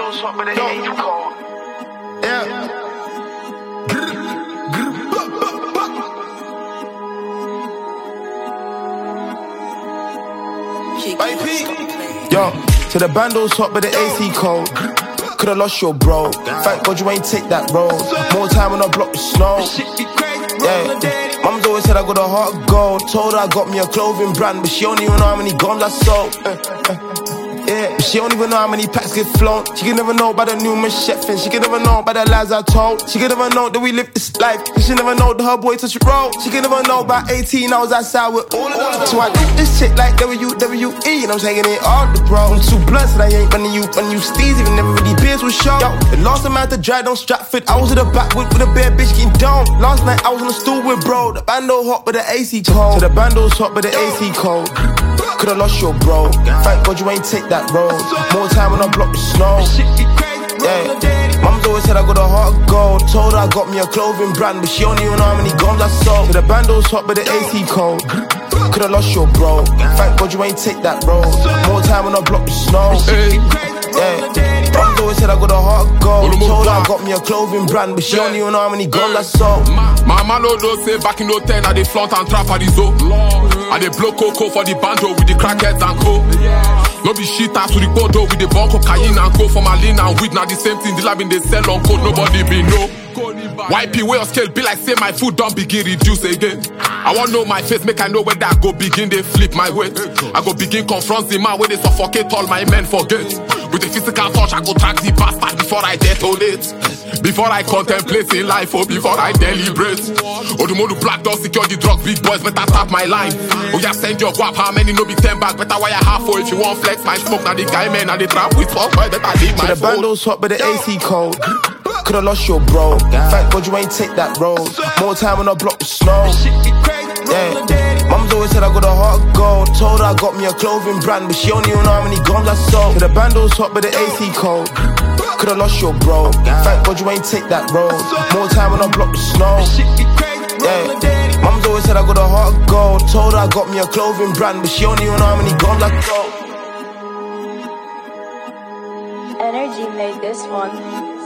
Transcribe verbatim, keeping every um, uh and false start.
bando's hot, but it ain't you cold. Yeah. Yo, to the bando's hot, but the A C cold. Could've lost your bro. Thank God you ain't take that road. More time when I block the snow. Yeah, mum's always said I got a heart of gold. Told her I got me a clothing brand, but she don't even know how many guns I sold. Yeah, but she don't even know how many packs get flown. She can never know about the new machete. She can never know about the lies I told. She can never know that we live this life. She never know that her boy touch the road. She can never know about eighteen, I was outside with all of them. So I do this shit like W W E, and I'm taking it all the bro. I'm too blunt, and I ain't running you, running you steez. Even never really beers was show. Yo, the last time I had to drive on Stratford, I was in the back with, with a bad bitch getting down. Last night I was on the stool with bro. The bando hot, but the A C cold. So the bando's hot, but the A C cold. Could've lost your bro. Thank God you ain't take that road. More time when I block the snow. Yeah, mum's always said I got a heart of gold. Told her I got me a clothing brand, but she don't even know how many guns I sold. So the bando's hot, but the A C cold. Could've lost your bro. Thank God you ain't take that road. More time when I block the snow. Yeah, mum's always said I got a heart of gold. Told her I got me a clothing brand, but she don't even know how many guns I sold. My man no know say back in no ten I dey flaunt and trap at the zoo. I dey blow cocoa for the banjo with the crackheads and co. No be shit out to the bodo with the bone cocaine and co. For my lean and weed, now the same thing the lab in they sell on code, nobody be know. Y P way of scale be like say my food don't begin reduce again. I want know my face, make I know whether I go begin they flip my weight. I go begin confront the man where they suffocate all my men forget. With a physical touch I go track the bastard before I detonate. Before I contemplate in life, oh, before I deliberate. Oh, the more black doors secure the drugs, big boys better tap my line. Oh, yeah, send your guap, how many no be ten back, better wire half for if you want flex my smoke. Now the guy man and the trap with fuck, better leave my phone. The bando's hot, but the A C cold. Could've lost your bro. Thank God you ain't take that road. More time when I block the snow. Yeah, mum's always said I got a heart of gold. Told her I got me a clothing brand, but she don't even know how many guns I sold. So the bando's hot, but the A C cold. Could've lost your bro. Thank God you ain't take that road. More time when I block the snow. Yeah, mum's always said I got a heart of gold. Told her I got me a clothing brand, but she don't even know how many guns I sold. Energy made this one.